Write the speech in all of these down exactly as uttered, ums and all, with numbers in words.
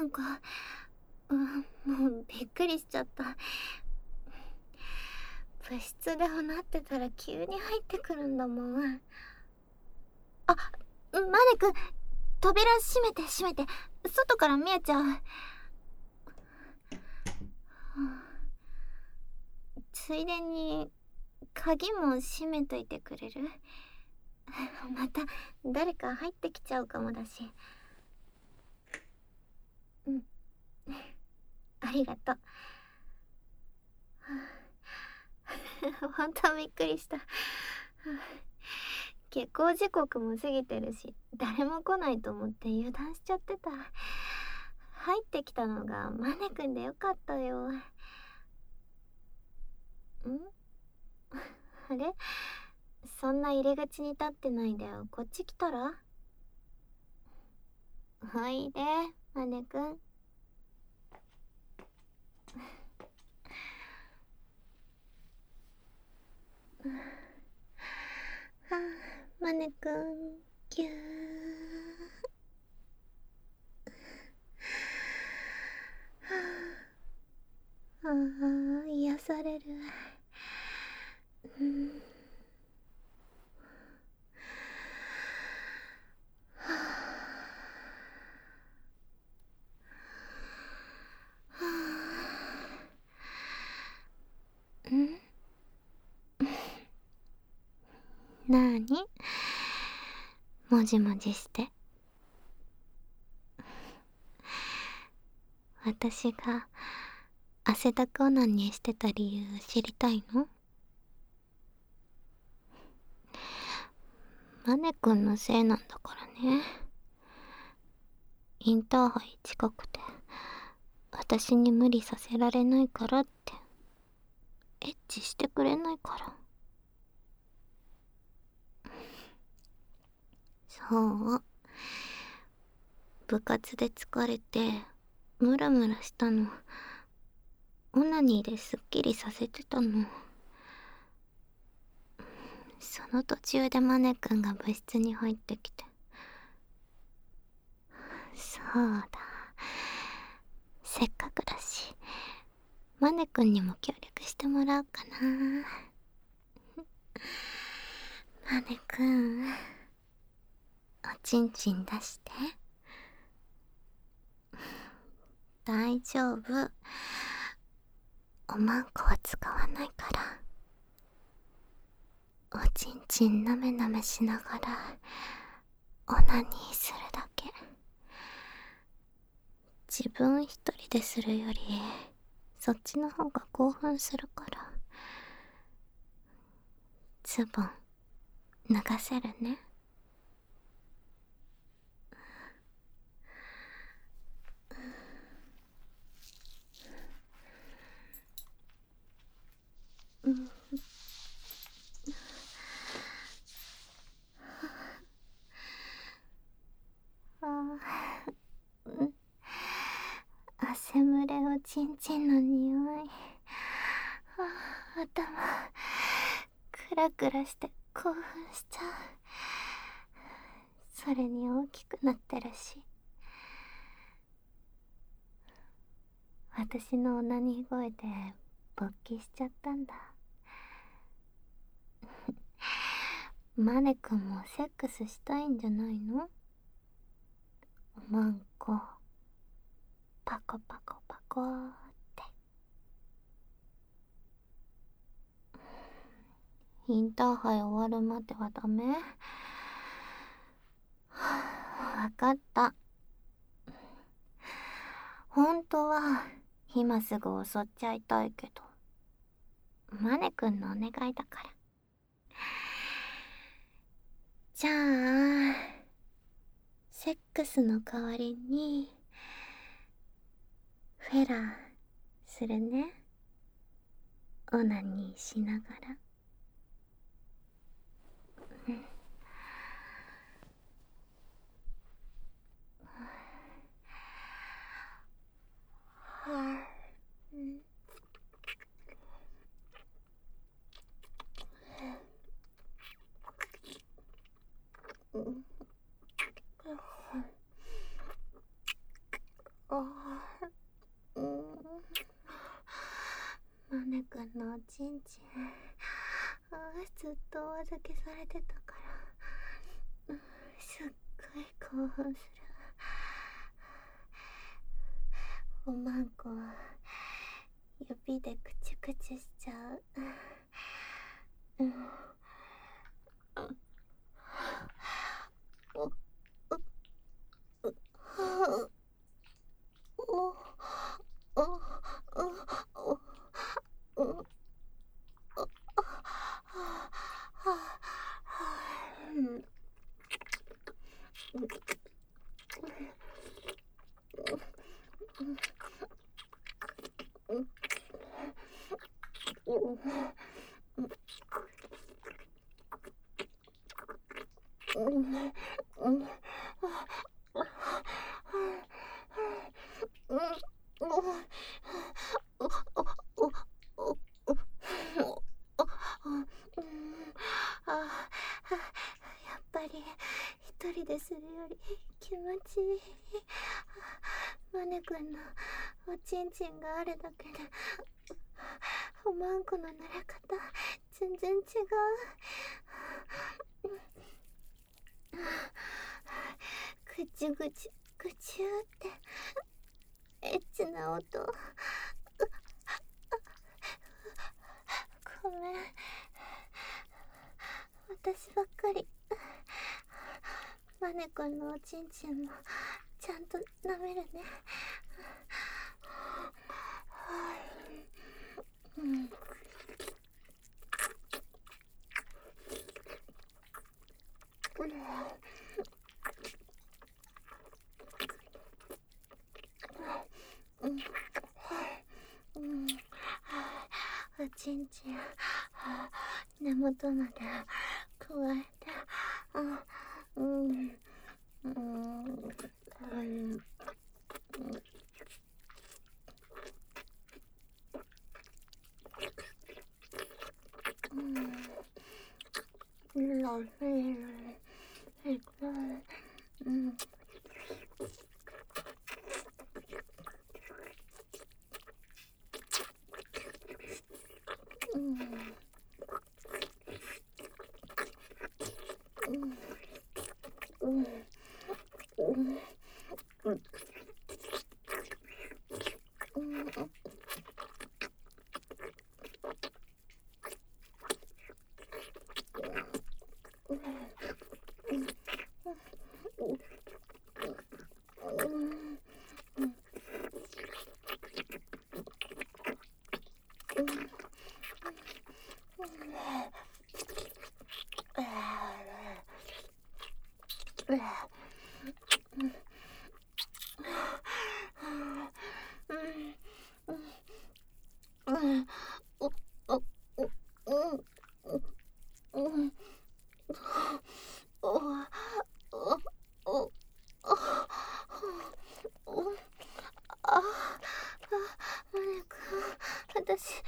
なんか、うん、もうびっくりしちゃった。部室で放ってたら急に入ってくるんだもん。あ、マネ君、扉閉めて閉めて、外から見えちゃう。ついでに鍵も閉めといてくれる？また誰か入ってきちゃうかもだし。うん、ありがとう。ほんとびっくりした。下校時刻も過ぎてるし、誰も来ないと思って油断しちゃってた。入ってきたのがマネ君でよかったよ。ん？あれ？そんな入り口に立ってないでこっち来たら？おいで、マネ君。はあ、マネ君、ぎゅー。はあ、ああ、癒される。うん。はあ、はあ。ん？なーに？もじもじして。私が汗だくオナニーしてた理由知りたいの？マネ君のせいなんだからね。インターハイ近くて私に無理させられないからってエッチしてくれないから。そう、部活で疲れてムラムラしたの。オナニーですっきりさせてたの。その途中でマネ君が部室に入ってきて。そうだ、せっかくだしマネ君にも協力してもらおうかな。マネ君、おちんちん出して。大丈夫、おまんこは使わないから。おちんちんなめなめしながらオナニーするだけ。自分一人でするよりそっちの方が興奮するから。ズボン脱がせるね。うん。ああ、うん。汗蒸れおちんちんの匂い。ああ、頭クラクラして興奮しちゃう。それに大きくなってるし。私のオナニー声で勃起しちゃったんだ。マネ君もセックスしたいんじゃないの？おまんこパコパコパコーって。インターハイ終わるまではダメ？わかった。本当は今すぐ襲っちゃいたいけどマネ君のお願いだから。じゃあセックスの代わりにフェラーするね。オナニーしながら。うん。はあ、うん。うん。あのおちんちん、あずっとお預けされてたから、うん、すっごい興奮する。おまんこは指でクチュクチュしちゃう。うん、おおおおおおやっぱり一人でするより気持ちいい。マネくんのおちんちんがあるだけでおまんこの慣れ方全然違う。ぐちゅぐちゅぐちゅってエッチな音。ごめん、私ばっかり。マネくんのおちんちんもちゃんと舐めるね。うん、うん、おちんちん根元まで加えて、うん、うん、うん、うん、ラフェル、えっと、うん。私、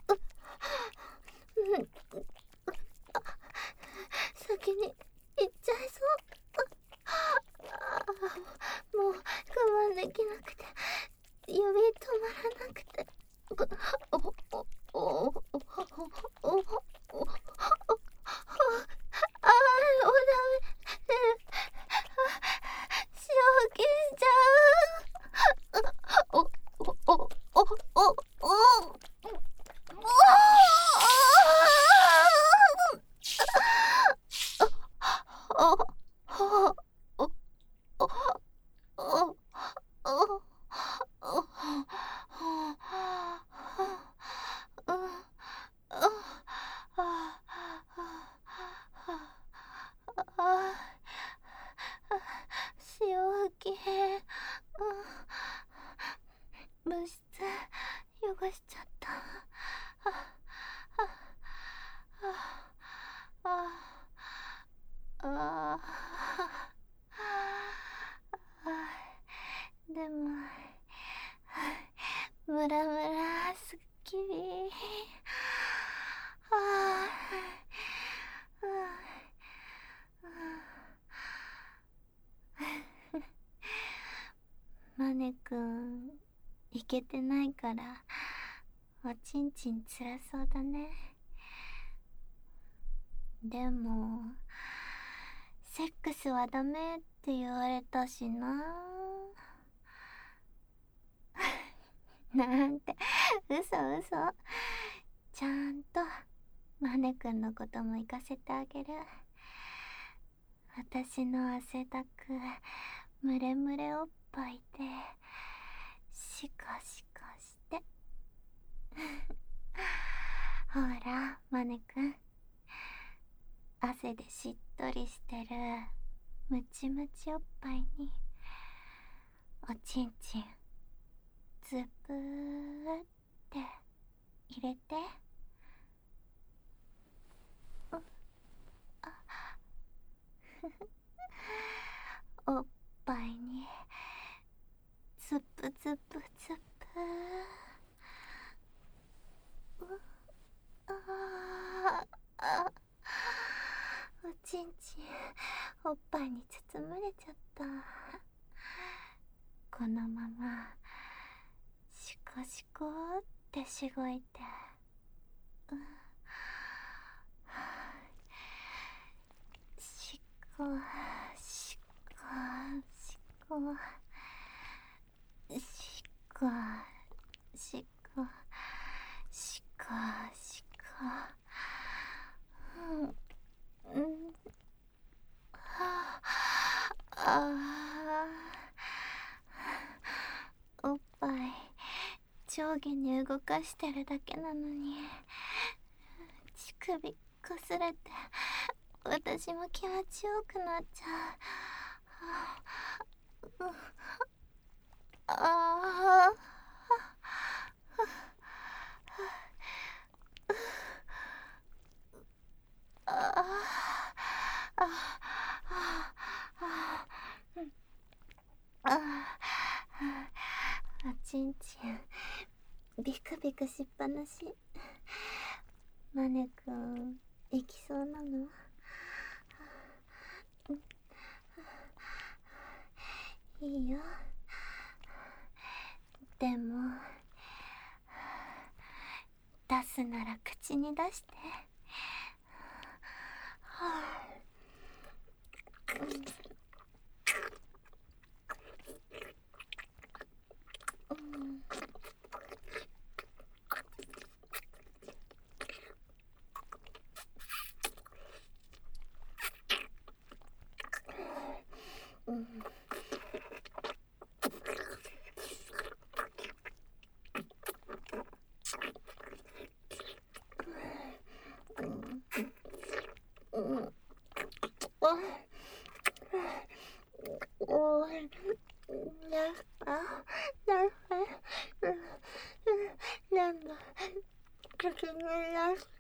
先に行っちゃいそう。もう我慢できなくて、指止まらなくて。おおおおおおおあー、おだめ、正気しちゃう。おおおおおお潮吹き、物質汚しちゃった。あでもムラムラすっきり。あマネくんイケてないからおちんちんつらそうだね。でもセックスはダメって言われたしな。なんて嘘嘘。ちゃんとマネくんのことも行かせてあげる。私の汗だくムレムレおっぱいでシカシカしてほらマネくん、汗でしっとりしてるムチムチおっぱいにおちんちんズブーって入れて。おっぱいにズブズブズブ。ああ、おちんちんおっぱいに包まれちゃった。このままシコシコってしごいて、うん、シコシコシコシコシコシコシコ、うんうんはあ、あー、おっぱい上下に動かしてるだけなのに乳首こすれて私も気持ちよくなっちゃう。はあ、あああああああ、おちんちんビクビクしっぱなし。マネくん行きそうなの？いいよ。でも出すなら口に出して。はあ、うん、うん、うん、うん、おい、な、あ、な、うん、なんだ、口に出して。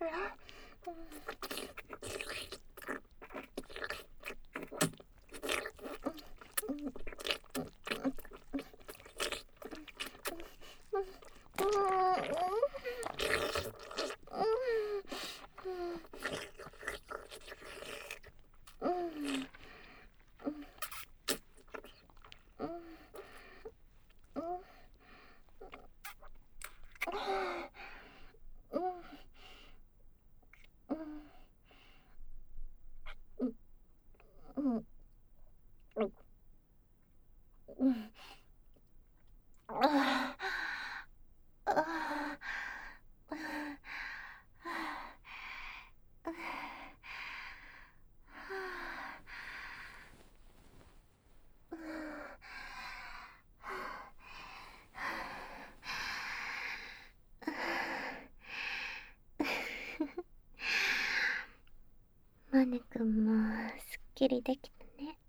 マネくんもすっきりできたね。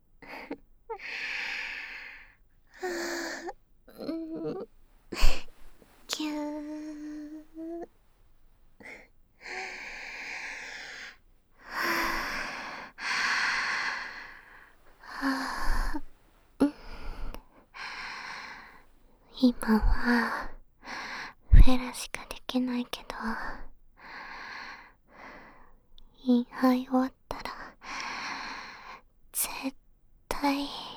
うん、キュー。今はフェラしかできないけど、インハイ終わったら絶対